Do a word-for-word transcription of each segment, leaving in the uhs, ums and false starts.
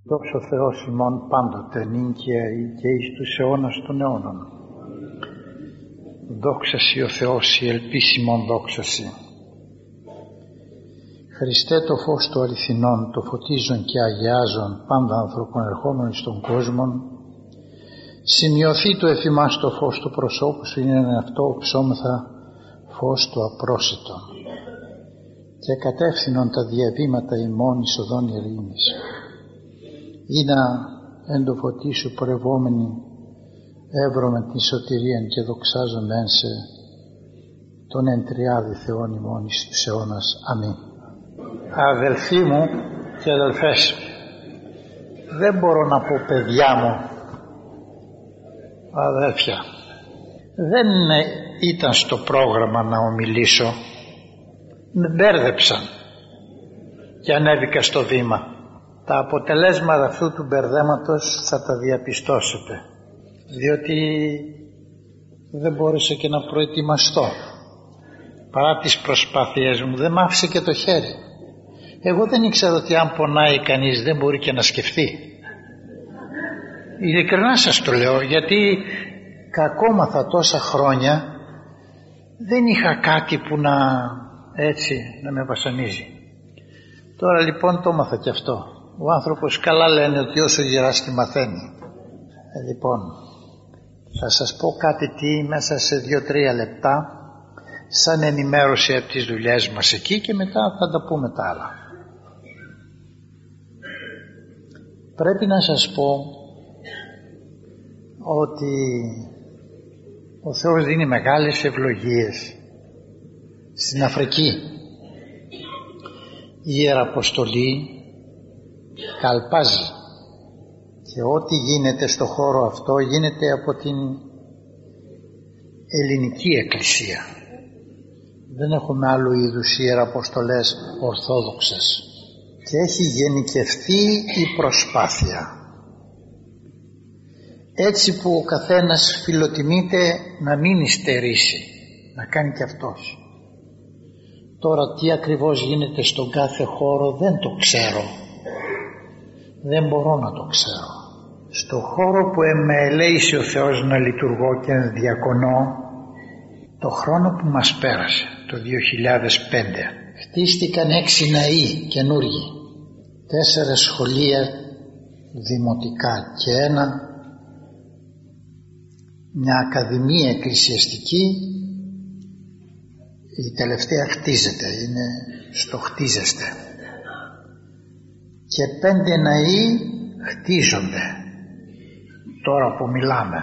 Δόξα Θεός ημών πάντοτε νυν και αεί και εις τους αιώνας των αιώνων. Δόξα Συ ο Θεός, η ελπίς ημών δόξα Συ. Χριστέ το φως του αληθινών, το φωτίζον και αγιάζον πάντα ανθρώπων ερχόμενων στον κόσμο, σημειωθεί το εφημάς το φως του προσώπου σου, είναι αυτό ψώμεθα φως του απρόσιτο, και κατεύθυνον τα διαβήματα ημών εις οδόν ειρήνης. Ή να εν το φωτί σου πορευόμενοι εύρωμεν την σωτηρίαν και δοξάζομεν σε τον εν τριάδη Θεόν ημών εις τους αιώνας. Αμήν. Αδελφοί μου και αδελφές, δεν μπορώ να πω παιδιά μου, αδέλφια, δεν ήταν στο πρόγραμμα να ομιλήσω, με μπέρδεψαν και ανέβηκα στο βήμα. Τα αποτελέσματα αυτού του μπερδέματος θα τα διαπιστώσετε, διότι δεν μπόρεσα και να προετοιμαστώ. Παρά τις προσπάθειές μου δεν μ' άφησε και το χέρι. Εγώ δεν ήξερα ότι αν πονάει κανείς δεν μπορεί και να σκεφτεί. Ειλικρινά σας το λέω, γιατί κακόμαθα τόσα χρόνια, δεν είχα κάτι που να έτσι να με βασανίζει. Τώρα λοιπόν το έμαθα και αυτό. Ο άνθρωπος καλά λένε ότι όσο γυράσκει μαθαίνει. Ε, λοιπόν, θα σας πω κάτι τι μέσα σε δύο-τρία λεπτά, σαν ενημέρωση από τις δουλειές μας εκεί, και μετά θα τα πούμε τα άλλα. Πρέπει να σας πω ότι ο Θεός δίνει μεγάλες ευλογίες στην Αφρική. Η Ιεραποστολή καλπάζει και ό,τι γίνεται στο χώρο αυτό γίνεται από την ελληνική εκκλησία. Δεν έχουμε άλλου είδους ιεραποστολές ορθόδοξες και έχει γενικευτεί η προσπάθεια, έτσι που ο καθένας φιλοτιμείται να μην υστερήσει, να κάνει και αυτός. Τώρα τι ακριβώς γίνεται στον κάθε χώρο δεν το ξέρω, δεν μπορώ να το ξέρω. Στο χώρο που με ελέησε ο Θεός να λειτουργώ και να διακονώ, το χρόνο που μας πέρασε, το δύο χιλιάδες πέντε, χτίστηκαν έξι ναοί καινούργοι, τέσσερα σχολεία δημοτικά και ένα, μια ακαδημία εκκλησιαστική. Η τελευταία χτίζεται, είναι στο χτίζεστε, και πέντε ναοί χτίζονται τώρα που μιλάμε.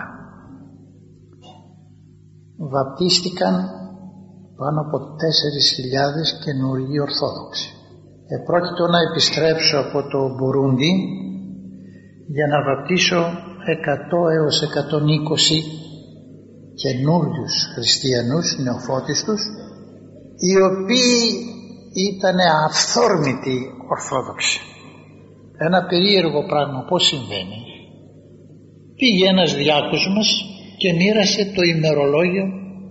Βαπτίστηκαν πάνω από τέσσερις χιλιάδες καινούργιοι Ορθόδοξοι. Επρόκειτο να επιστρέψω από το Μπουρούντι για να βαπτίσω εκατό έως εκατόν είκοσι καινούριους χριστιανούς νεοφώτιστους, οι οποίοι ήταν αυθόρμητοι Ορθόδοξοι. Ένα περίεργο πράγμα πώς συμβαίνει. Πήγε ένας διάκος μας και μοίρασε το ημερολόγιο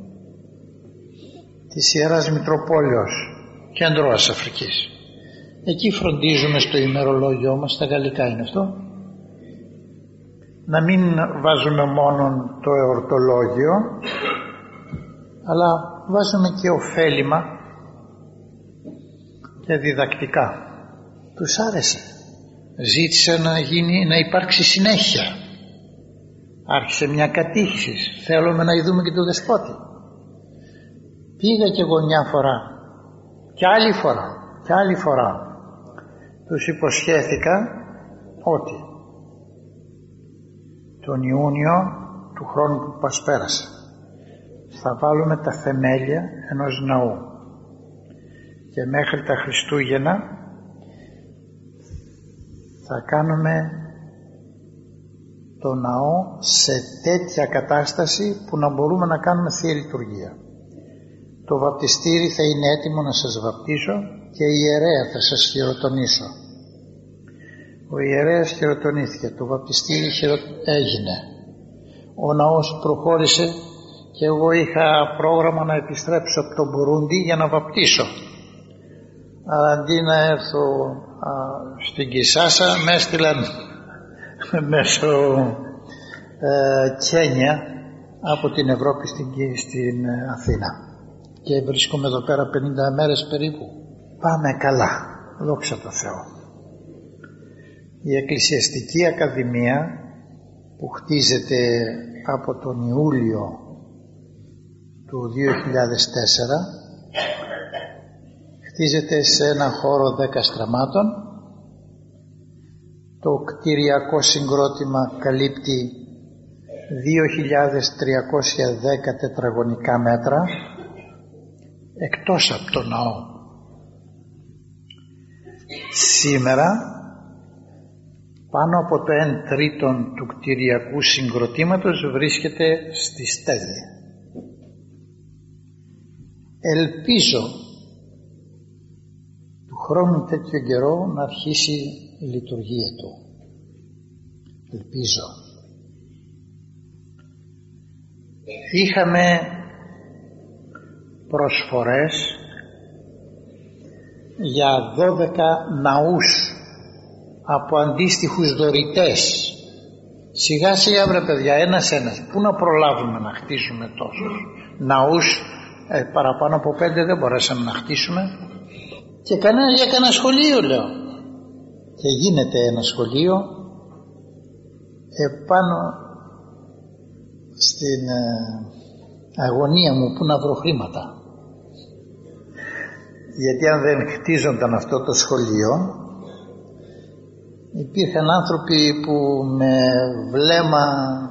της Ιεράς Μητροπόλεως Κεντρός Αφρικής. Εκεί φροντίζουμε στο ημερολόγιο μας, στα γαλλικά είναι αυτό, να μην βάζουμε μόνο το εορτολόγιο, αλλά βάζουμε και ωφέλιμα και διδακτικά. Τους άρεσε. Ζήτησε να γίνει, να υπάρξει συνέχεια. Άρχισε μια κατήχηση. Θέλουμε να ειδούμε και το Δεσπότη. Πήγα κι εγώ μια φορά και άλλη φορά και άλλη φορά. Τους υποσχέθηκα ότι τον Ιούνιο του χρόνου που μας πέρασε θα βάλουμε τα θεμέλια ενός ναού και μέχρι τα Χριστούγεννα θα κάνουμε το ναό σε τέτοια κατάσταση που να μπορούμε να κάνουμε Θεία Λειτουργία. Το βαπτιστήρι θα είναι έτοιμο να σας βαπτίσω και η ιερέα θα σας χειροτονήσω. Ο ιερέας χειροτονήθηκε, το βαπτιστήρι χειρο... έγινε. Ο ναός προχώρησε και εγώ είχα πρόγραμμα να επιστρέψω από τον Μπουρούντι για να βαπτίσω. αντί να έρθω α, στην Κισάσα με έστειλαν μέσω ε, Κένια από την Ευρώπη στην, στην Αθήνα και βρίσκομαι εδώ πέρα πενήντα μέρες περίπου. Πάμε καλά, δόξα τω Θεώ. Η Εκκλησιαστική Ακαδημία που χτίζεται από τον Ιούλιο του δύο χιλιάδες τέσσερα χτίζεται σε ένα χώρο δέκα στραμμάτων. Το κτηριακό συγκρότημα καλύπτει δύο χιλιάδες τριακόσια δέκα τετραγωνικά μέτρα εκτός από το ναό. Σήμερα πάνω από το εν τρίτον του κτηριακού συγκροτήματος βρίσκεται στη στέγη. Ελπίζω του χρόνου τέτοιο καιρό να αρχίσει η λειτουργία του. Ελπίζω. Είχαμε προσφορές για δώδεκα ναούς από αντίστοιχους δωρητές. Σιγά σιγά βρε παιδιά, ένας ένας, πού να προλάβουμε να χτίσουμε τόσους ναούς, ε, παραπάνω από πέντε δεν μπορέσαμε να χτίσουμε και κανένα για κανένα σχολείο λέω. Και γίνεται ένα σχολείο επάνω στην ε, αγωνία μου που να βρω χρήματα, γιατί αν δεν χτίζονταν αυτό το σχολείο υπήρχαν άνθρωποι που με βλέμμα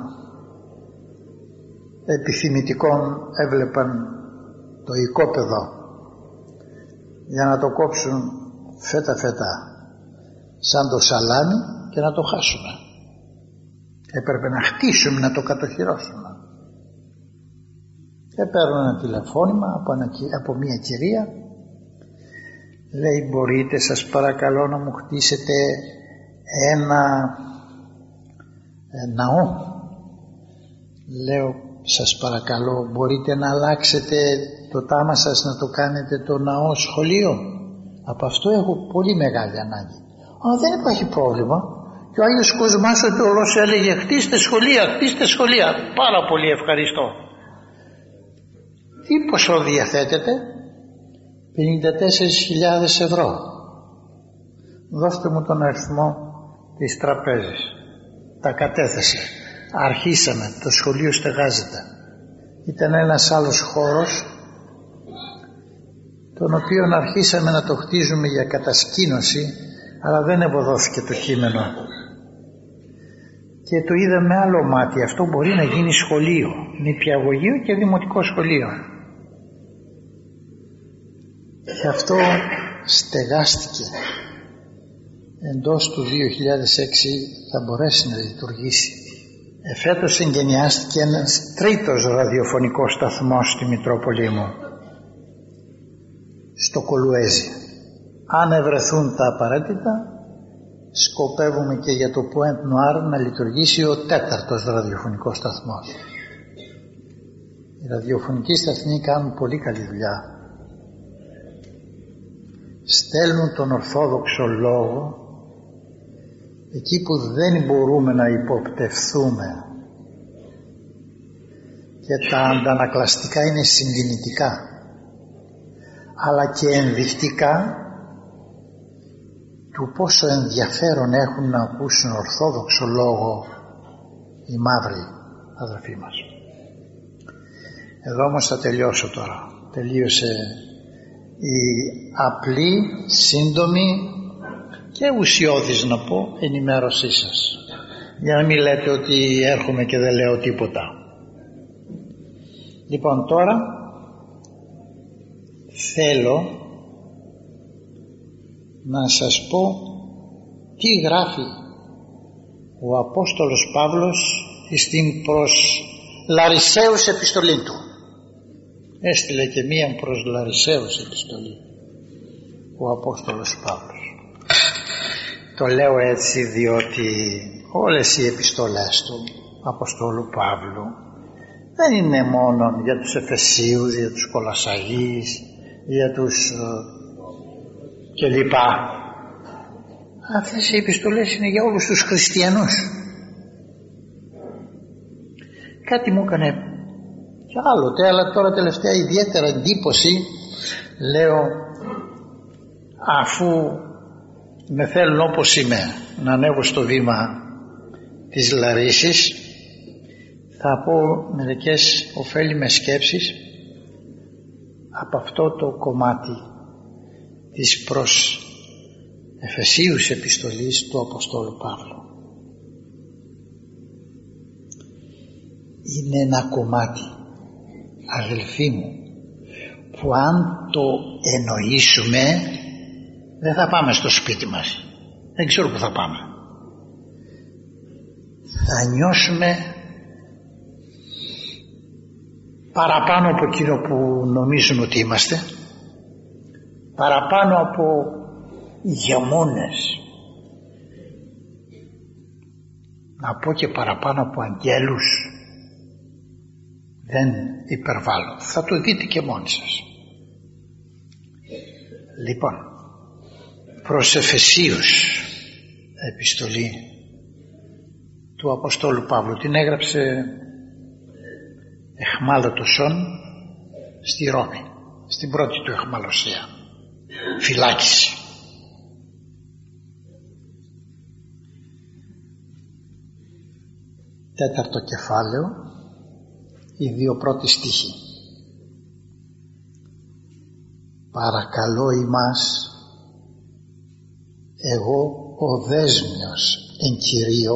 επιθυμητικών έβλεπαν το οικόπεδο για να το κόψουν φέτα φέτα σαν το σαλάμι και να το χάσουμε. Έπρεπε να χτίσουμε, να το κατοχυρώσουμε. Και παίρνω ένα τηλεφώνημα από, ένα, από μια κυρία, λέει μπορείτε σας παρακαλώ να μου χτίσετε ένα ε, ναό. Λέω σας παρακαλώ μπορείτε να αλλάξετε το τάμα σας να το κάνετε το ναό σχολείο. Από αυτό έχω πολύ μεγάλη ανάγκη. Α, δεν υπάρχει πρόβλημα. Και ο Άγιος Κοσμάς ο Τεολός έλεγε χτίστε σχολεία, χτίστε σχολεία. Πάρα πολύ ευχαριστώ. Τι ποσό διαθέτετε? πενήντα τέσσερις χιλιάδες ευρώ. Δώστε μου τον αριθμό της τραπέζης. Τα κατέθεσε. Αρχίσαμε, το σχολείο στεγάζεται. Ήταν ένας άλλος χώρος τον οποίο αρχίσαμε να το χτίζουμε για κατασκήνωση, αλλά δεν ευωδόθηκε το κείμενο και το είδα με άλλο μάτι. Αυτό μπορεί να γίνει σχολείο, νηπιαγωγείο και δημοτικό σχολείο. Και αυτό στεγάστηκε. Εντός του δύο χιλιάδες έξι θα μπορέσει να λειτουργήσει. Εφέτος εγγενιάστηκε ένας τρίτος ραδιοφωνικός σταθμός στη Μητρόπολη μου, στο Κολουέζι. Αν ευρεθούν τα απαραίτητα, σκοπεύουμε και για το Pointe Noire να λειτουργήσει ο τέταρτος ραδιοφωνικός σταθμός. Οι ραδιοφωνικοί σταθμοί κάνουν πολύ καλή δουλειά. Στέλνουν τον Ορθόδοξο λόγο εκεί που δεν μπορούμε να υποπτευθούμε και τα αντανακλαστικά είναι συγκινητικά, αλλά και ενδεικτικά του πόσο ενδιαφέρον έχουν να ακούσουν Ορθόδοξο λόγο οι μαύροι αδελφοί μας. Εδώ όμως θα τελειώσω τώρα. Τελείωσε η απλή, σύντομη και ουσιώδης να πω ενημέρωσή σας, για να μην λέτε ότι έρχομαι και δεν λέω τίποτα. Λοιπόν, τώρα θέλω να σας πω τι γράφει ο Απόστολος Παύλος στην προς Λαρισαίους επιστολή του. Έστειλε και μία προς Λαρισαίους επιστολή ο Απόστολος Παύλος. Το λέω έτσι διότι όλες οι επιστολές του Αποστόλου Παύλου δεν είναι μόνο για τους Εφεσίους, για τους Κολασσαγείς, για τους και λοιπά. Αυτές οι επιστολές είναι για όλους τους χριστιανούς. Κάτι μου έκανε κι άλλοτε, αλλά τώρα τελευταία ιδιαίτερα εντύπωση, λέω, αφού με θέλουν όπως είμαι να ανέβω στο βήμα της Λαρίσης, θα πω μερικές ωφέλιμες σκέψεις από αυτό το κομμάτι της προς Εφεσίους επιστολής του Αποστόλου Παύλου. Είναι ένα κομμάτι, αδελφοί μου, που αν το εννοήσουμε δεν θα πάμε στο σπίτι μας, δεν ξέρω που θα πάμε. Θα νιώσουμε παραπάνω από εκείνο που νομίζουμε ότι είμαστε, παραπάνω από ηγεμόνες, να πω και παραπάνω από αγγέλους. Δεν υπερβάλλω, θα το δείτε και μόνοι σας. Λοιπόν, προς Εφεσίους επιστολή του Αποστόλου Παύλου, την έγραψε εχμάλωτοσον στη Ρώμη, στην πρώτη του εχμαλωσία, φυλάκιση. Τέταρτο κεφάλαιο, οι δύο πρώτοι στίχοι. Παρακαλώ ημάς, εγώ ο δέσμιος εν Κυρίω,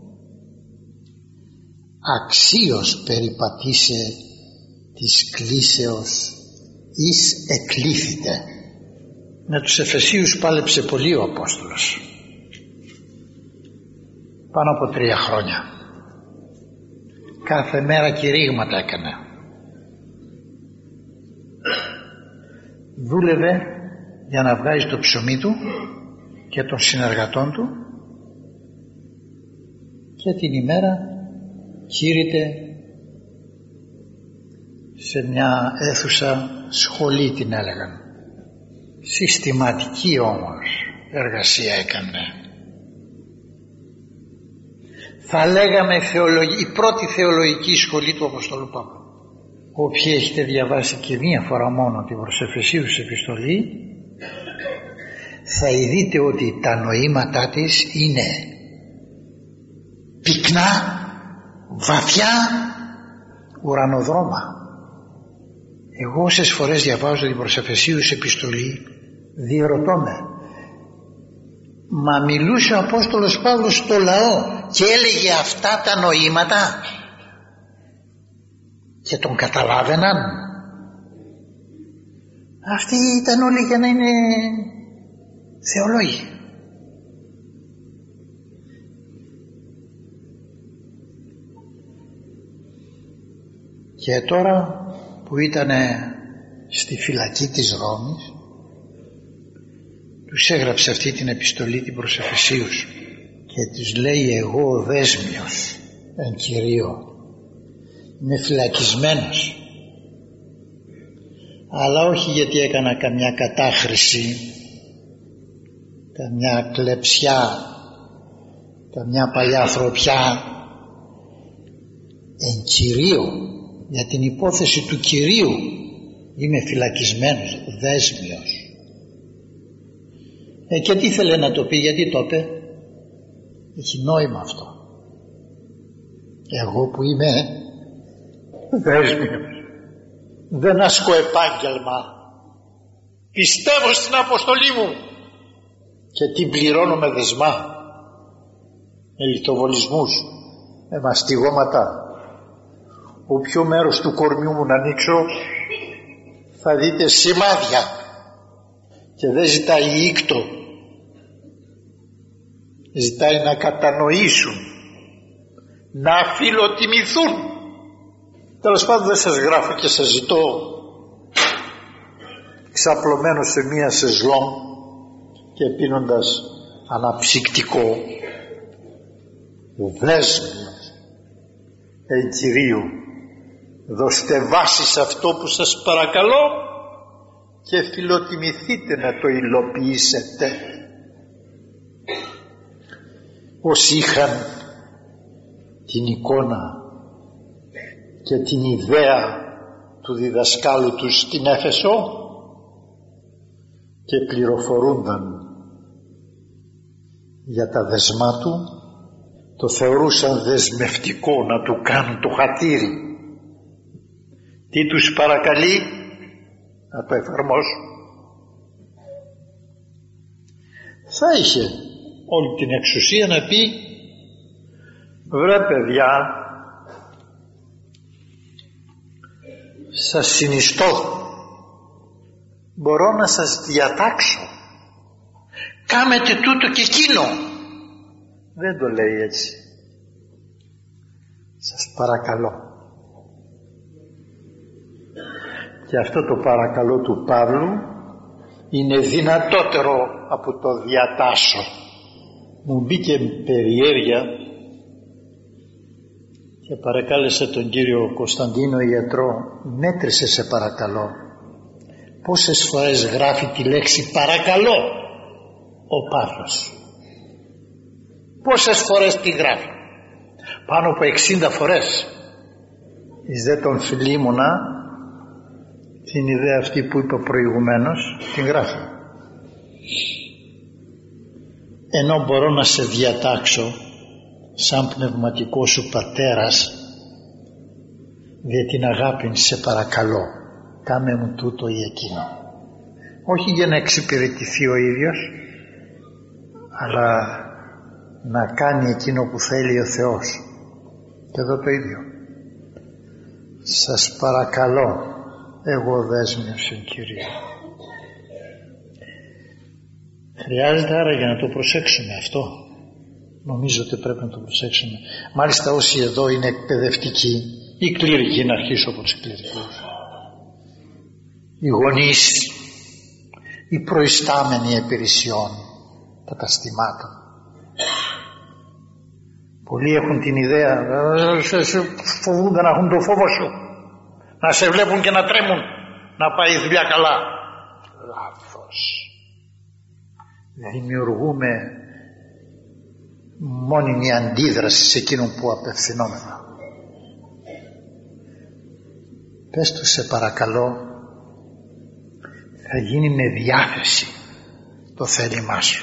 αξίως περιπατήσε της κλίσεως εις εκλήθητε. Με τους Εφεσίους πάλεψε πολύ ο Απόστολος, πάνω από τρία χρόνια. Κάθε μέρα κηρύγματα έκανε. Δούλευε για να βγάζει το ψωμί του και των συνεργατών του και την ημέρα κήρυτε σε μια αίθουσα σχολή, την έλεγαν. Συστηματική όμως εργασία έκανε. Θα λέγαμε θεολογική, η πρώτη θεολογική σχολή του Αποστόλου Παύλου. Όποιοι έχετε διαβάσει και μία φορά μόνο την προς Εφεσίους επιστολή, θα δείτε ότι τα νοήματά της είναι πυκνά, βαθιά, ουρανοδρόμα. Εγώ όσες φορές διαβάζω την προς Εφεσίους επιστολή, διερωτώ με, μα μιλούσε ο Απόστολος Παύλος στο λαό και έλεγε αυτά τα νοήματα και τον καταλάβαιναν? Αυτοί ήταν όλοι για να είναι θεολόγοι. Και τώρα που ήταν στη φυλακή της Ρώμης, τους έγραψε αυτή την επιστολή την προς Εφεσίους και τους λέει, εγώ ο δέσμιος εν Κυρίω, είμαι φυλακισμένος, αλλά όχι γιατί έκανα καμιά κατάχρηση, καμιά κλεψιά, καμιά παλιά ανθρωπιά, εν Κυρίω, για την υπόθεση του Κυρίου είμαι φυλακισμένος, δέσμιος. Ε, και τι ήθελε να το πει, γιατί το είπε? Έχει νόημα αυτό. Εγώ που είμαι δέσμιος, δεν ασκώ επάγγελμα, πιστεύω στην αποστολή μου και την πληρώνω με δεσμά, με λιθοβολισμούς, με μαστιγώματα. Όποιο μέρος του κορμιού μου να ανοίξω θα δείτε σημάδια, και δεν ζητάει ήκτο, ζητάει να κατανοήσουν, να φιλοτιμηθούν. Τέλος πάντων δεν σας γράφω και σας ζητώ ξαπλωμένο σε μία σεζλόν και πίνοντας αναψυκτικό, δέσμιος εν Κυρίου, δώστε βάση σε αυτό που σας παρακαλώ και φιλοτιμηθείτε να το υλοποιήσετε. Όσοι είχαν την εικόνα και την ιδέα του διδασκάλου τους στην Έφεσο και πληροφορούνταν για τα δεσμά του, το θεωρούσαν δεσμευτικό να του κάνουν το χατήρι. Τι τους παρακαλεί? Να το εφαρμόσουν. Θα είχε όλη την εξουσία να πει: βρε παιδιά, σας συνιστώ, μπορώ να σας διατάξω, κάμετε τούτο και εκείνο. Δεν το λέει έτσι. Σας παρακαλώ. Και αυτό το παρακαλώ του Παύλου είναι δυνατότερο από το διατάσω. Μου μπήκε περιέργεια και παρακάλεσε τον κύριο Κωνσταντίνο ιατρό, μέτρησε σε παρακαλώ πόσες φορές γράφει τη λέξη παρακαλώ ο Παύλος. Πόσες φορές τη γράφει? Πάνω από εξήντα φορές. Εις δε τον Φιλίμωνα την ιδέα αυτή που είπα προηγουμένως την γράφει. Ενώ μπορώ να σε διατάξω σαν πνευματικό σου πατέρας, δια την αγάπη σε παρακαλώ, κάμε μου τούτο ή εκείνο. Όχι για να εξυπηρετηθεί ο ίδιος, αλλά να κάνει εκείνο που θέλει ο Θεός. Και εδώ το ίδιο. Σας παρακαλώ, εγώ δέσμιος εν Κυρίω. Χρειάζεται άρα για να το προσέξουμε αυτό. Νομίζω ότι πρέπει να το προσέξουμε. Μάλιστα όσοι εδώ είναι εκπαιδευτικοί ή κληρικοί, να αρχίσω από τους κληρικούς, οι γονείς, οι προϊστάμενοι υπηρεσιών καταστημάτων, πολλοί έχουν την ιδέα, φοβούνται να έχουν το φόβο σου, να σε βλέπουν και να τρέμουν, να πάει η δουλειά καλά. Λάθος. Δημιουργούμε μόνιμη αντίδραση σε εκείνον που απευθυνόμεθα. Πες του σε παρακαλώ, θα γίνει με διάθεση το θέλημά σου.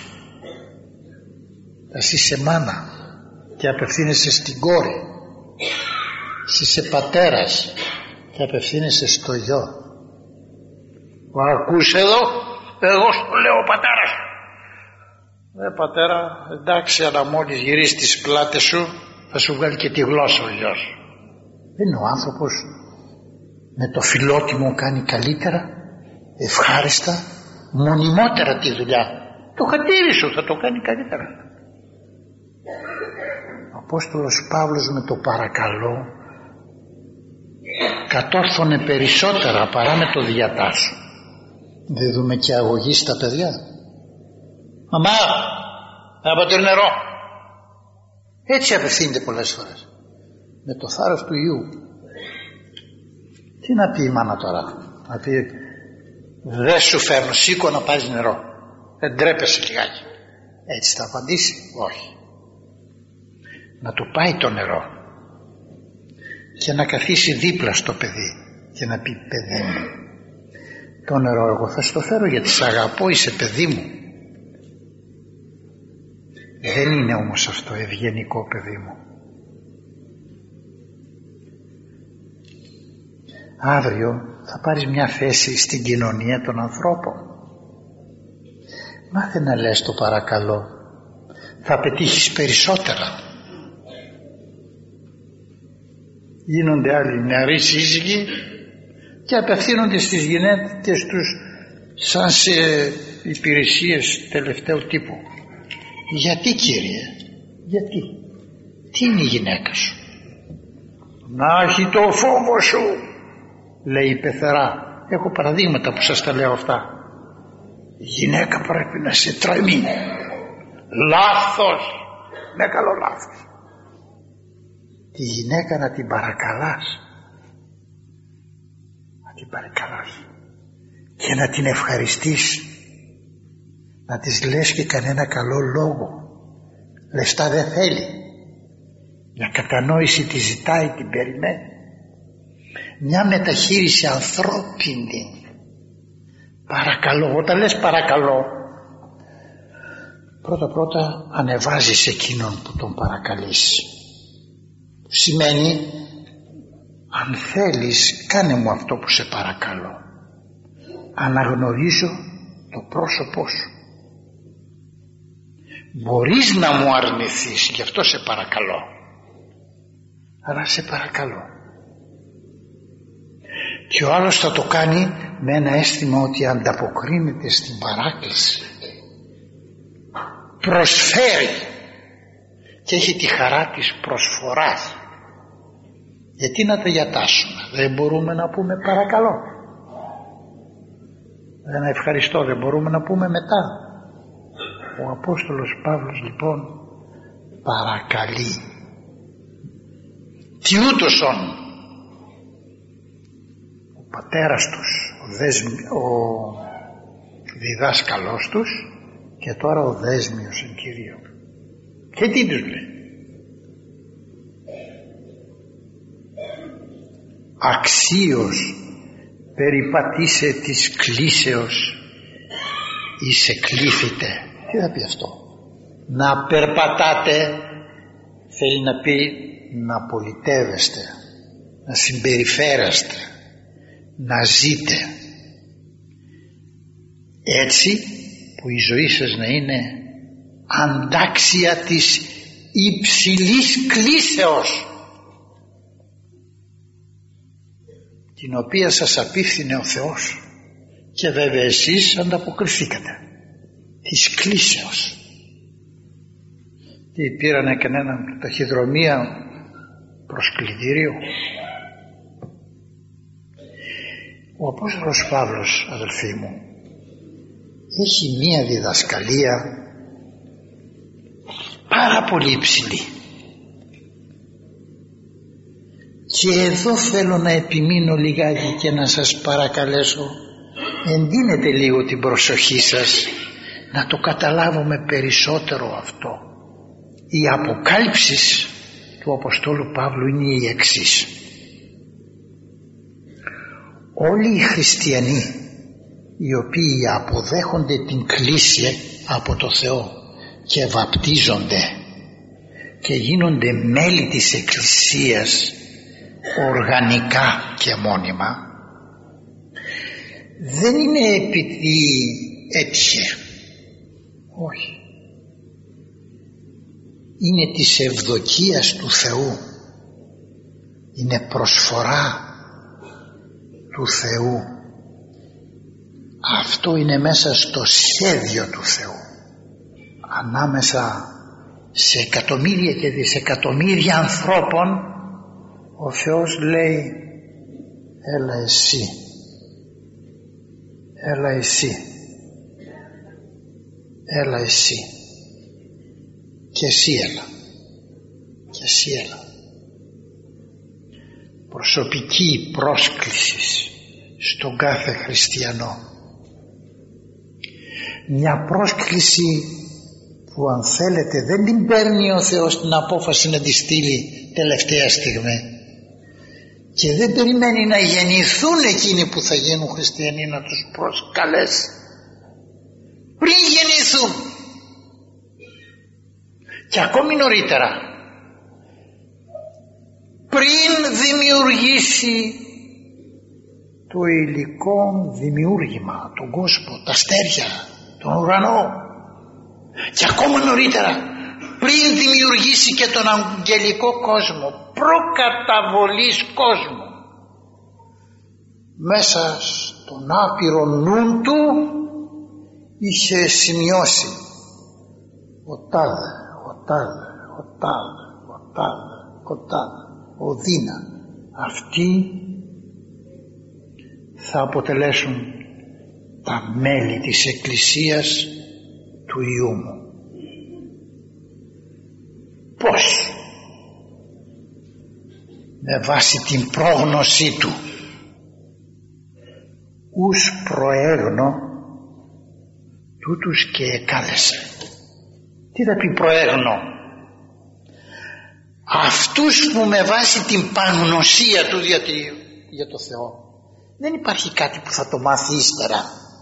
Εσύ είσαι μάνα και απευθύνεσαι στην κόρη, εσύ είσαι πατέρας και απευθύνεσαι στο γιο. Ακούς εδώ, εγώ στο λέω ο πατέρας. Ε πατέρα, εντάξει, αλλά μόλις γυρίσεις τις πλάτες σου θα σου βγάλει και τη γλώσσα ο γιος. Δεν είναι ο άνθρωπος με το φιλότιμο κάνει καλύτερα, ευχάριστα, μονιμότερα τη δουλειά. Το χατήρι σου θα το κάνει καλύτερα. Ο Απόστολος Παύλος με το παρακαλώ κατόρθωνε περισσότερα παρά με το διατάσσω. Δεν δούμε και αγωγή στα παιδιά. Μαμά, να πάω το νερό. Έτσι απευθύνεται πολλές φορές. Με το θάρρος του Υιού. Τι να πει η μάνα τώρα? Να πει δεν σου φέρνω, σήκω να πάρεις νερό. Δεν τρέπεσαι λιγάκι? Έτσι θα απαντήσει? Όχι. Να του πάει το νερό και να καθίσει δίπλα στο παιδί και να πει παιδί μου, το νερό εγώ θα στο φέρω γιατί σ' αγαπώ, είσαι παιδί μου. Δεν είναι όμως αυτό ευγενικό, παιδί μου. Αύριο θα πάρεις μια θέση στην κοινωνία των ανθρώπων. Μάθε να λες το παρακαλώ, θα πετύχεις περισσότερα. Γίνονται άλλοι νεαροί σύζυγοι και απευθύνονται στις γυναίκες τους σαν σε υπηρεσίες τελευταίου τύπου. Γιατί, κύριε? Γιατί? Τι είναι η γυναίκα σου? Να έχει το φόβο σου, λέει η πεθερά. Έχω παραδείγματα που σας τα λέω αυτά. Η γυναίκα πρέπει να σε τρέμει. Λάθος, μεγάλο λάθος. Τη γυναίκα να την παρακαλάς, να την παρακαλάς και να την ευχαριστείς, να της λες και κανένα καλό λόγο. Λεφτά δεν θέλει, μια κατανόηση τη ζητάει, την περιμένει, μια μεταχείριση ανθρώπινη. Παρακαλώ. Όταν λες παρακαλώ, πρώτα πρώτα ανεβάζεις εκείνον που τον παρακαλείς. Σημαίνει, αν θέλεις κάνε μου αυτό που σε παρακαλώ. Αναγνωρίζω το πρόσωπό σου. Μπορείς να μου αρνηθείς, γι' αυτό σε παρακαλώ, αλλά σε παρακαλώ. Και ο άλλος θα το κάνει με ένα αίσθημα ότι ανταποκρίνεται στην παράκληση, προσφέρει και έχει τη χαρά της προσφοράς. Γιατί να τα γιατάσουμε? Δεν μπορούμε να πούμε παρακαλώ? Ένα ευχαριστώ δεν μπορούμε να πούμε μετά? Ο Απόστολος Παύλος λοιπόν παρακαλεί. Τι ούτωσον ο πατέρας τους, ο, δέσμι, ο διδάσκαλός τους και τώρα ο δέσμιος εν Κύριο. Και τι τους λέει? Αξίως περιπατήσε της κλίσεως είσαι κλήθητε. Τι θα πει αυτό? Να περπατάτε θέλει να πει να πολιτεύεστε, να συμπεριφέρεστε, να ζείτε έτσι που η ζωή σας να είναι αντάξια της υψηλής κλίσεως, την οποία σας απίφθινε ο Θεός και βέβαια εσείς ανταποκριθήκατε, της κλίσεως. Τι πήρανε κανέναν ταχυδρομεία προς κλειδίριο? Ο Απόστολος Παύλος, αδελφοί μου, έχει μία διδασκαλία πάρα πολύ υψηλή. Και εδώ θέλω να επιμείνω λιγάκι και να σας παρακαλέσω, εντείνετε λίγο την προσοχή σας να το καταλάβουμε περισσότερο αυτό. Οι αποκάλυψεις του Αποστόλου Παύλου είναι οι εξής. Όλοι οι χριστιανοί οι οποίοι αποδέχονται την κλίση από το Θεό και βαπτίζονται και γίνονται μέλη της Εκκλησίας οργανικά και μόνιμα, δεν είναι επειδή έτυχε, όχι, είναι της ευδοκίας του Θεού, είναι προσφορά του Θεού. Αυτό είναι μέσα στο σχέδιο του Θεού. Ανάμεσα σε εκατομμύρια και δισεκατομμύρια ανθρώπων ο Θεός λέει έλα εσύ, έλα εσύ, έλα εσύ και εσύ έλα και εσύ έλα. Προσωπική πρόσκληση στον κάθε χριστιανό, μια πρόσκληση που αν θέλετε δεν την παίρνει ο Θεός την απόφαση να τη στείλει τελευταία στιγμή και δεν περιμένει να γεννηθούν εκείνοι που θα γίνουν χριστιανοί να τους προσκαλέσει. Πριν γεννηθούν και ακόμη νωρίτερα, πριν δημιουργήσει το υλικό δημιούργημα, τον κόσμο, τα αστέρια, τον ουρανό, και ακόμα νωρίτερα πριν δημιουργήσει και τον αγγελικό κόσμο, προκαταβολής κόσμο, μέσα στον άπειρο νου του είχε σημειώσει ο τάδε, ο τάδε, ο τάδε, ο τάδε, ο τάδε, ο δίνα, αυτοί θα αποτελέσουν τα μέλη της Εκκλησίας του Υιού μου. Πώς? Με βάση την πρόγνωσή του. ους προέγνω τούτους και εκάλεσε. Τι θα πει προέγνω? Αυτούς που με βάση την παγνωσία του για, τη, για το Θεό. Δεν υπάρχει κάτι που θα το μάθει ύστερα,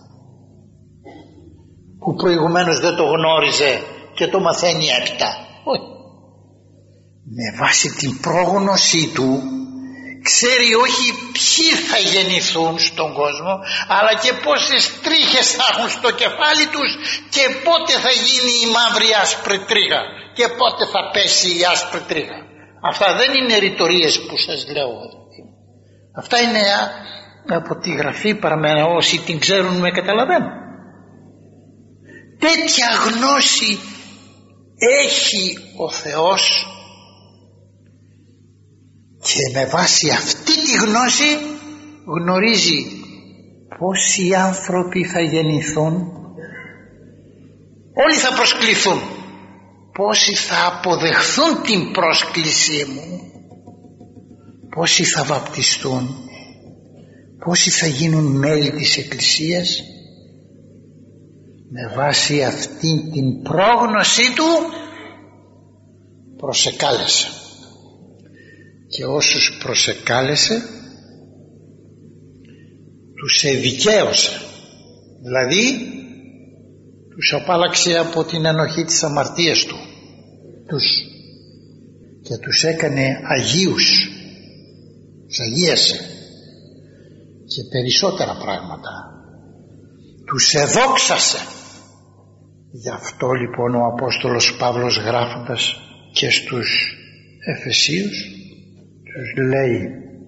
που προηγουμένως δεν το γνώριζε και το μαθαίνει έπειτα. Όχι. Με βάση την πρόγνωσή του ξέρει όχι ποιοι θα γεννηθούν στον κόσμο, αλλά και πόσες τρίχες θα έχουν στο κεφάλι τους και πότε θα γίνει η μαύρη άσπρη τρίχα και πότε θα πέσει η άσπρη τρίχα. Αυτά δεν είναι ρητορίες που σας λέω. Αυτά είναι από τη Γραφή, παραμένα όσοι την ξέρουν με καταλαβαίνουν. Τέτοια γνώση έχει ο Θεός και με βάση αυτή τη γνώση γνωρίζει πόσοι άνθρωποι θα γεννηθούν. Όλοι θα προσκληθούν. Πόσοι θα αποδεχθούν την πρόσκλησή μου, πόσοι θα βαπτιστούν, πόσοι θα γίνουν μέλη της Εκκλησίας. Με βάση αυτή την πρόγνωσή του προσεκάλεσε, και όσους προσεκάλεσε τους εδικαίωσε, δηλαδή τους απάλλαξε από την ενοχή της αμαρτίας του τους, και τους έκανε αγίους, τους αγίασε και περισσότερα πράγματα, τους εδόξασε. Γι' αυτό λοιπόν ο Απόστολος Παύλος, γράφοντας και στους Εφεσίους, τους λέει: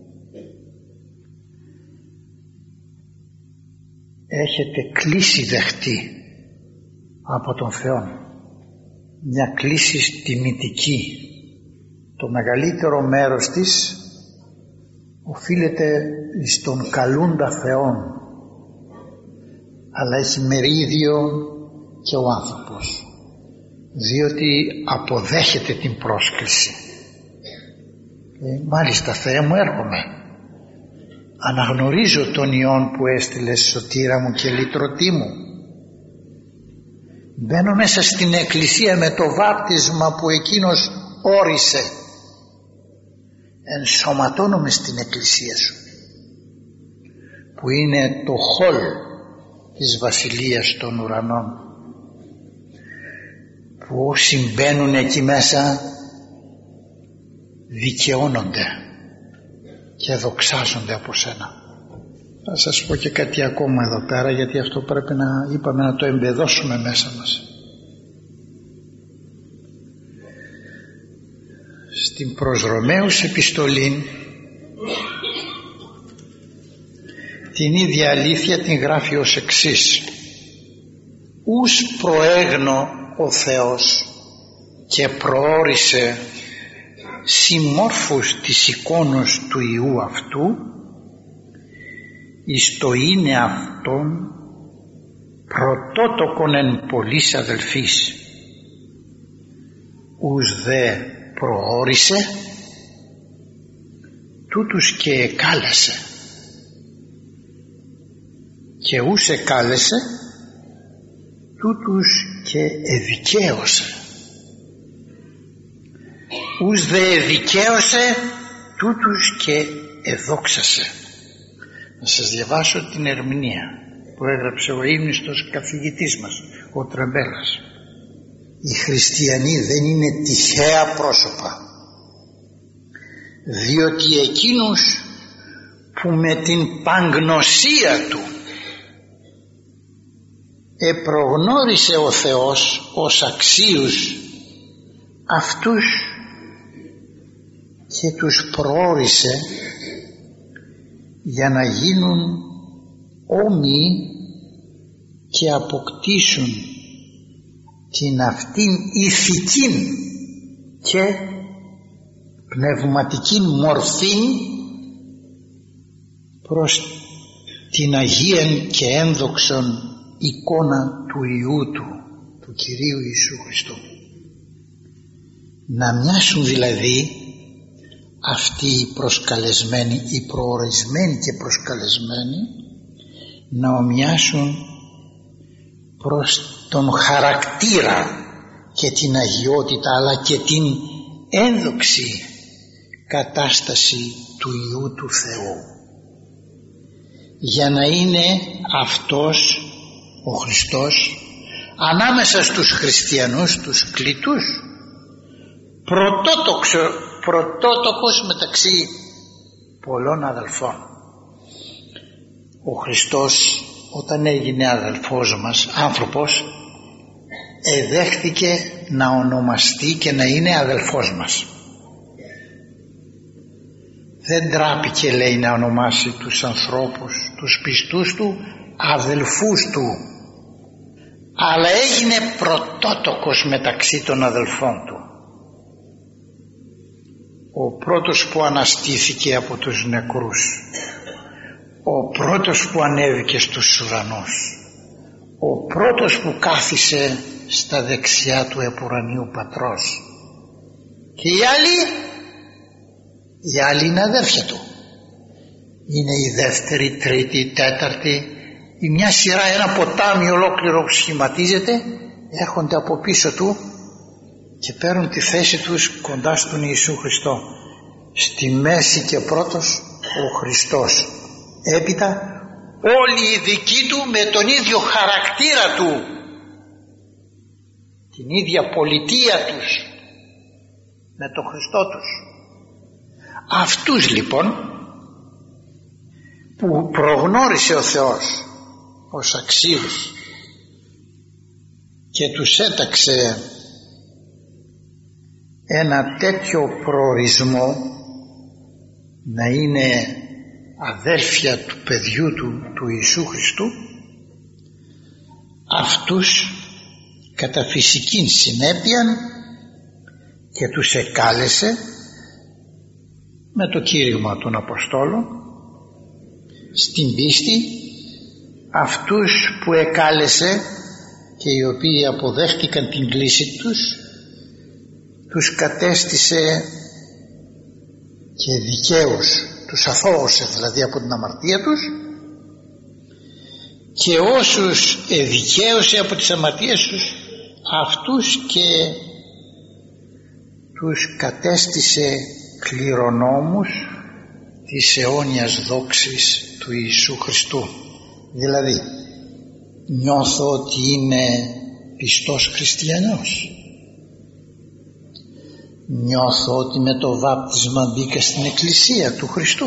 έχετε κλίση δεχτεί από τον Θεό, μια κλίση τιμητική. Το μεγαλύτερο μέρος της οφείλεται στον καλούντα Θεόν, αλλά έχει μερίδιο και ο άνθρωπος, διότι αποδέχεται την πρόσκληση. Ε, μάλιστα, Θεέ μου, έρχομαι, αναγνωρίζω τον Υιόν που έστειλες, σωτήρα μου και λυτρωτή μου. Μπαίνω μέσα στην Εκκλησία με το βάπτισμα που εκείνος όρισε. Ενσωματώνομαι στην Εκκλησία σου, που είναι το χολ της Βασιλείας των Ουρανών, που όσοι μπαίνουν εκεί μέσα δικαιώνονται και δοξάζονται από σένα. Θα σας πω και κάτι ακόμα εδώ πέρα, γιατί αυτό πρέπει να είπαμε να το εμπεδώσουμε μέσα μας. Στην προς Ρωμαίους επιστολή την ίδια αλήθεια την γράφει ως εξής: ους προέγνω ο Θεός και προόρισε συμμόρφους της εικόνος του Υιού αυτού, εις το είναι αυτόν πρωτότοκον εν πολλοίς αδελφής, ους δε προόρισε τούτους και εκάλεσε, και ους εκάλεσε τούτους και εδικαίωσε, ους δε εδικαίωσε τούτους και εδόξασε. Να σας διαβάσω την ερμηνεία που έγραψε ο ύμνηστος καθηγητής μας, ο Τρεμπέλας. Οι χριστιανοί δεν είναι τυχαία πρόσωπα, διότι εκείνους που με την παγνωσία του επρογνώρισε ο Θεός ως αξίους, αυτούς και τους προόρισε για να γίνουν όμοιοι και αποκτήσουν την αυτήν ηθική και πνευματική μορφή προς την Αγίαν και ένδοξον εικόνα του Υιού του, του Κυρίου Ιησού Χριστού. Να μοιάσουν δηλαδή αυτοί οι προσκαλεσμένοι, οι προορισμένοι και προσκαλεσμένοι, να ομοιάσουν προς τον χαρακτήρα και την αγιότητα αλλά και την ένδοξη κατάσταση του Υιού του Θεού, για να είναι αυτός ο Χριστός ανάμεσα στους χριστιανούς, τους κλήτους, πρωτότοκος μεταξύ πολλών αδελφών. Ο Χριστός όταν έγινε αδελφός μας, άνθρωπος, εδέχθηκε να ονομαστεί και να είναι αδελφός μας. Δεν τράπηκε, λέει, να ονομάσει τους ανθρώπους, τους πιστούς του, αδελφούς του, αλλά έγινε πρωτότοκος μεταξύ των αδελφών του. Ο πρώτος που αναστήθηκε από τους νεκρούς, ο πρώτος που ανέβηκε στους ουρανούς, ο πρώτος που κάθισε στα δεξιά του επουρανίου Πατρός. Και οι άλλοι, οι άλλοι είναι αδέρφια του. Είναι η δεύτερη, τρίτη, τέταρτη, η μια σειρά, ένα ποτάμι ολόκληρο που σχηματίζεται, έρχονται από πίσω του και παίρνουν τη θέση τους κοντά στον Ιησού Χριστό. Στη μέση και πρώτος ο Χριστός, έπειτα όλοι οι δικοί του με τον ίδιο χαρακτήρα του, την ίδια πολιτεία τους με τον Χριστό τους. Αυτούς λοιπόν που προγνώρισε ο Θεός ως αξίους και τους έταξε ένα τέτοιο προορισμό να είναι αδέλφια του παιδιού του, του Ιησού Χριστού, αυτούς κατά φυσικήν συνέπειαν και τους εκάλεσε με το κήρυγμα των Αποστόλων στην πίστη. Αυτούς που εκάλεσε και οι οποίοι αποδέχτηκαν την κλήση τους, τους κατέστησε και δικαίους, τους αθώωσε δηλαδή από την αμαρτία τους, και όσους εδικαίωσε από τις αμαρτίες τους, αυτούς και τους κατέστησε κληρονόμους της αιώνιας δόξης του Ιησού Χριστού. Δηλαδή νιώθω ότι είμαι πιστός χριστιανός, νιώθω ότι με το βάπτισμα μπήκα στην εκκλησία του Χριστού,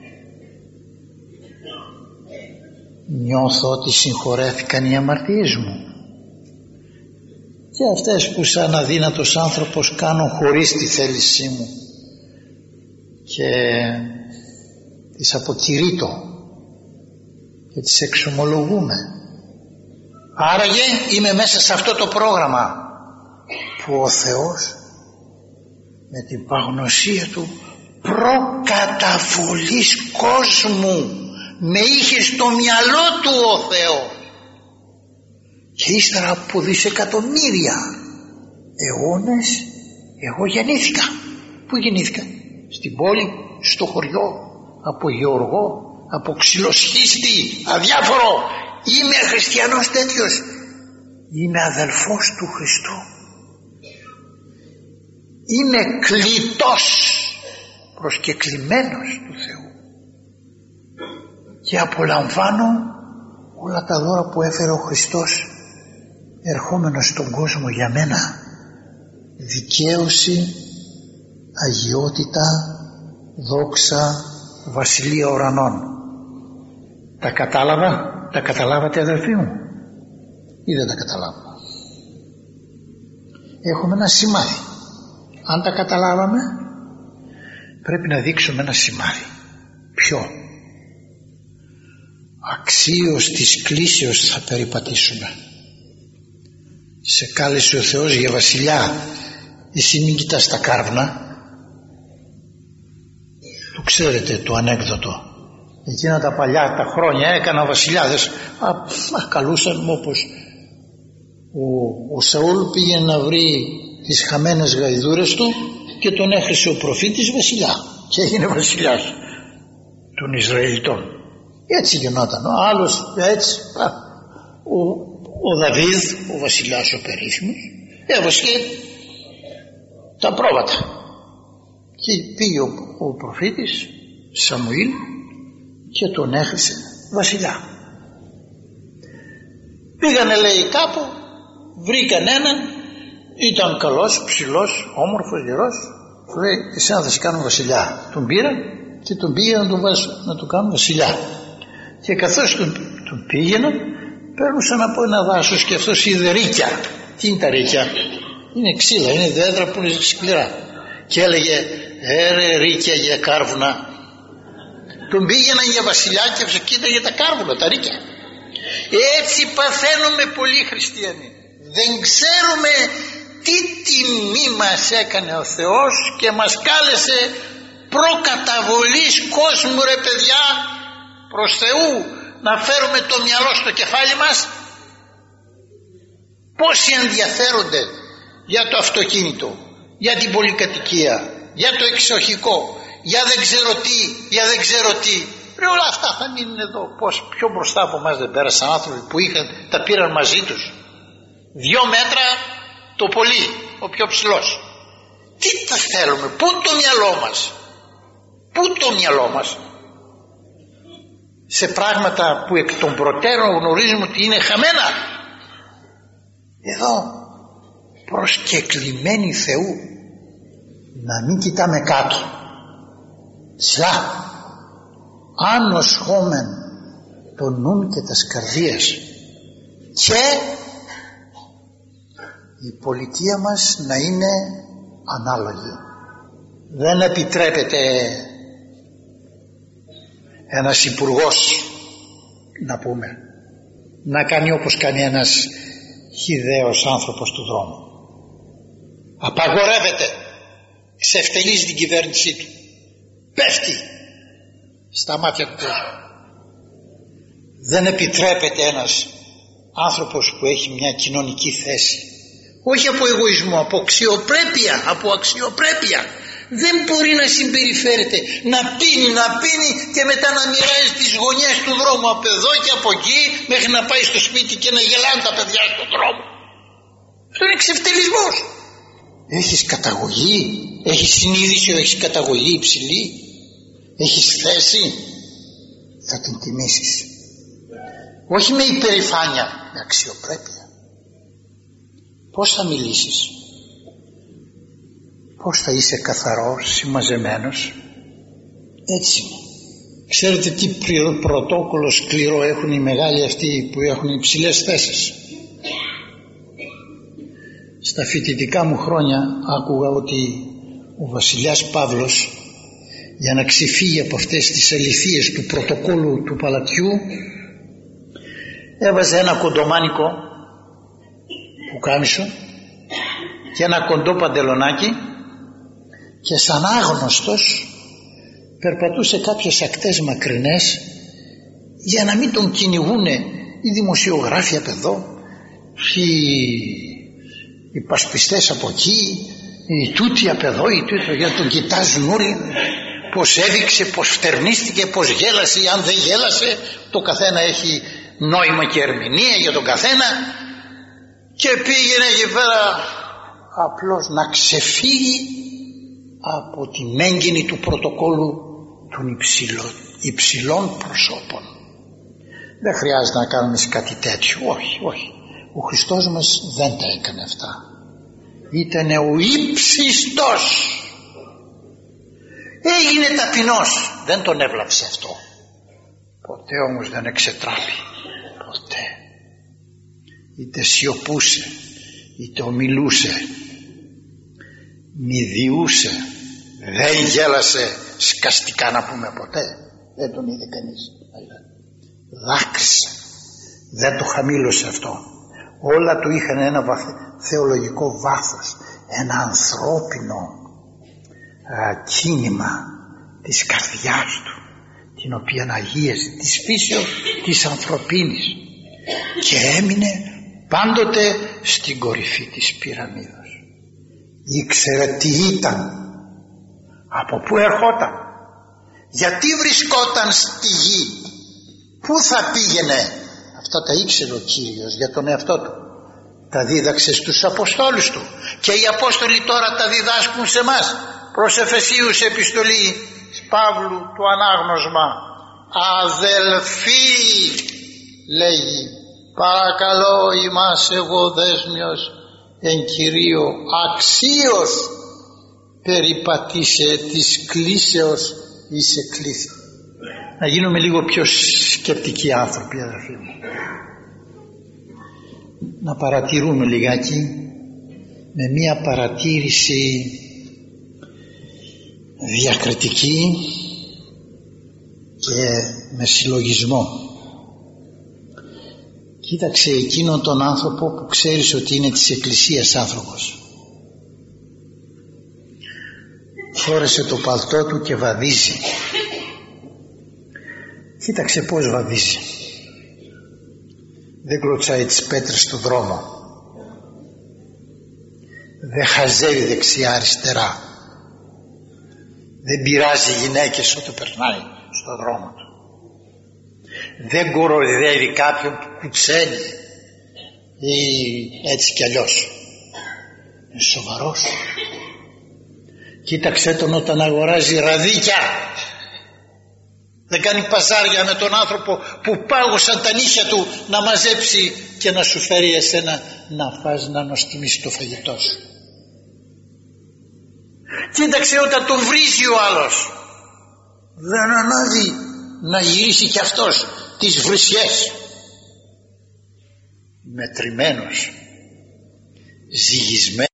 νιώθω ότι συγχωρέθηκαν οι αμαρτίες μου, και αυτές που σαν αδύνατος άνθρωπος κάνω χωρίς τη θέλησή μου και τις αποκηρύττω και τις εξομολογούμε. Άραγε είμαι μέσα σε αυτό το πρόγραμμα που ο Θεός με την παγνωσία του προκαταβολής κόσμου με είχε στο μυαλό του ο Θεός, και ύστερα από δισεκατομμύρια αιώνες εγώ γεννήθηκα. Πού γεννήθηκα? Στην πόλη, στο χωριό, από γεωργό, από ξυλοσχίστη, αδιάφορο. Είμαι χριστιανός τέτοιος, είμαι αδελφός του Χριστού, είμαι κλητός, προσκεκλημένος του Θεού, και απολαμβάνω όλα τα δώρα που έφερε ο Χριστός ερχόμενος στον κόσμο για μένα. Δικαίωση, αγιότητα, δόξα, βασιλεία ουρανών. Τα κατάλαβα, τα καταλάβατε αδελφοί μου, ή δεν τα καταλάβα? Έχουμε ένα σημάδι. Αν τα καταλάβαμε, πρέπει να δείξουμε ένα σημάδι. Ποιο? Αξίως της κλήσεως θα περιπατήσουμε. Σε κάλεσε ο Θεός για βασιλιά, εσύ μην κοιτάς τα κάρβουνα. Το ξέρετε το ανέκδοτο, εκείνα τα παλιά τα χρόνια έκαναν βασιλιάδες, α, α, καλούσαν, όπως ο, ο Σαούλ πήγε να βρει τις χαμένες γαϊδούρες του και τον έχρισε ο προφήτης βασιλιά και έγινε βασιλιάς των Ισραηλιτών. Έτσι γινόταν. Ο άλλος έτσι, ο, ο Δαβίδ, ο βασιλιάς ο περίφημος, έβασκε τα πρόβατα και πήγε ο, ο προφήτης Σαμουήλ και τον έχρισε βασιλιά. Πήγανε, λέει, κάπου, βρήκαν έναν, ήταν καλός, ψηλός, όμορφος, γερός, του λέει, εσένα θα σε κάνω βασιλιά. Τον πήραν και τον πήγαιναν να τον, βάσουν, να τον κάνουν βασιλιά. Και καθώς τον, τον πήγαιναν, παίρνουσαν από ένα δάσος και αυτός είδε ρίκια. Τι είναι τα ρίκια? Είναι ξύλα, είναι δέντρα που είναι σκληρά. Και έλεγε, έρε ρίκια για κάρβουνα. Τον πήγαιναν για βασιλιά και κοίταγε τα κάρβουνα, τα ρίκια. Έτσι παθαίνουμε πολλοί χριστιανοί. Δεν ξέρουμε τι τιμή μας έκανε ο Θεός και μας κάλεσε προκαταβολής κόσμου, ρε παιδιά, προς Θεού, να φέρουμε το μυαλό στο κεφάλι μας. Πόσοι ενδιαφέρονται για το αυτοκίνητο, για την πολυκατοικία, για το εξοχικό, για δεν ξέρω τι, για δεν ξέρω τι. Ρε, όλα αυτά θα μείνουν εδώ. Πώς, πιο μπροστά από εμάς δεν πέρασαν άνθρωποι που είχαν, τα πήραν μαζί τους. Δυο μέτρα το πολύ, ο πιο ψηλός. Τι τα θέλουμε, πού το μυαλό μας, πού το μυαλό μας? Σε πράγματα που εκ των προτέρων γνωρίζουμε ότι είναι χαμένα. Εδώ προσκεκλημένοι Θεού, να μην κοιτάμε κάτω, ψηλά, άνω σχόμεν το νουν και τας καρδίας, και η πολιτεία μας να είναι ανάλογη. Δεν επιτρέπεται ένας υπουργός, να πούμε, να κάνει όπως κάνει ένας χυδαίος άνθρωπος του δρόμου. Απαγορεύεται. Ξεφτελίζει την κυβέρνησή του, πέφτει στα μάτια του κόσμου. Δεν επιτρέπεται ένας άνθρωπος που έχει μια κοινωνική θέση, όχι από εγωισμό, από αξιοπρέπεια, από αξιοπρέπεια, δεν μπορεί να συμπεριφέρεται, να πίνει, να πίνει και μετά να μοιράζει τις γωνιές του δρόμου από εδώ και από εκεί μέχρι να πάει στο σπίτι και να γελάνε τα παιδιά στον δρόμο. Αυτό είναι ξεφτελισμός. Έχεις καταγωγή, έχεις συνείδηση, έχεις καταγωγή υψηλή, έχεις θέση, θα την τιμήσεις. Όχι με υπερηφάνεια, με αξιοπρέπεια. Πώς θα μιλήσεις, πώς θα είσαι καθαρός, συμμαζεμένος? Έτσι. Ξέρετε τι πρωτόκολλο σκληρό έχουν οι μεγάλοι αυτοί που έχουν υψηλές θέσεις? Στα φοιτητικά μου χρόνια άκουγα ότι ο βασιλιάς Παύλος, για να ξεφύγει από αυτές τις αληθείες του πρωτοκόλλου του παλατιού, έβαζε ένα κοντομάνικο πουκάμισο και ένα κοντό παντελονάκι και σαν άγνωστος περπατούσε κάποιες ακτές μακρινές για να μην τον κυνηγούνε οι δημοσιογράφοι από εδώ, οι, οι πασπιστές από εκεί, οι τούτοι από εδώ, οι τούτοι, για να τον κοιτάζουν όλοι, πως έδειξε, πως φτερνίστηκε, πως γέλασε ή αν δεν γέλασε. Το καθένα έχει νόημα και ερμηνεία για τον καθένα, και πήγαινε εκεί πέρα απλώς να ξεφύγει από τη μέγενη του πρωτοκόλλου των υψηλών, υψηλών προσώπων. Δεν χρειάζεται να κάνουμε κάτι τέτοιο, όχι, όχι. Ο Χριστός μας δεν τα έκανε αυτά. Ήτανε ο ύψιστος, έγινε ταπεινός, δεν τον έβλαψε αυτό. Ποτέ όμως δεν εξετράπη, ποτέ. Είτε σιωπούσε, είτε ομιλούσε, μηδιούσε, δεν γέλασε σκαστικά, να πούμε, ποτέ. Δεν τον είδε κανείς. Δάκρυσε, δεν το χαμήλωσε αυτό. Όλα του είχαν ένα βαθ, θεολογικό βάθος, ένα ανθρώπινο α, κίνημα της καρδιάς του, την οποία αγίασε, της φύσεως της ανθρωπίνης, και έμεινε πάντοτε στην κορυφή της πυραμίδας. Ήξερε τι ήταν, από πού ερχόταν, γιατί βρισκόταν στη γη, Πού θα πήγαινε? Αυτά τα ήξερε ο Κύριος για τον εαυτό του. Τα δίδαξε στους Αποστόλους του και οι Απόστολοι τώρα τα διδάσκουν σε μας. Προς Εφεσίους επιστολή Παύλου το ανάγνωσμα. Αδελφοί, λέγει, παρακαλώ ημάς εγώ δέσμιος εν Κυρίω αξίως περιπατήσε της κλίσεως εις εκλήθη. Να γίνουμε λίγο πιο σκεπτικοί άνθρωποι, αδελφοί μου. Να παρατηρούμε λιγάκι με μία παρατήρηση διακριτική και με συλλογισμό. Κοίταξε εκείνον τον άνθρωπο που ξέρεις ότι είναι της Εκκλησίας άνθρωπος. Φόρεσε το παλτό του και βαδίζει. Κοίταξε πως βαδίζει. Δεν κλωτσάει τις πέτρες του δρόμου. Δεν χαζεύει δεξιά αριστερά. Δεν πειράζει γυναίκες όταν περνάει στο δρόμο του. Δεν κοροϊδεύει κάποιον που κουτσένει ή έτσι κι αλλιώς. Είναι σοβαρός. Κοίταξε τον όταν αγοράζει ραδίκια. Δεν κάνει παζάρια με τον άνθρωπο που πάγωσαν τα νύχια του να μαζέψει και να σου φέρει εσένα να φας, να νοστιμήσει το φαγητό σου. Κοίταξε όταν τον βρίζει ο άλλος. Δεν ανάδει να γυρίσει κι αυτός τις βρισιές. Μετρημένος, ζυγισμένος.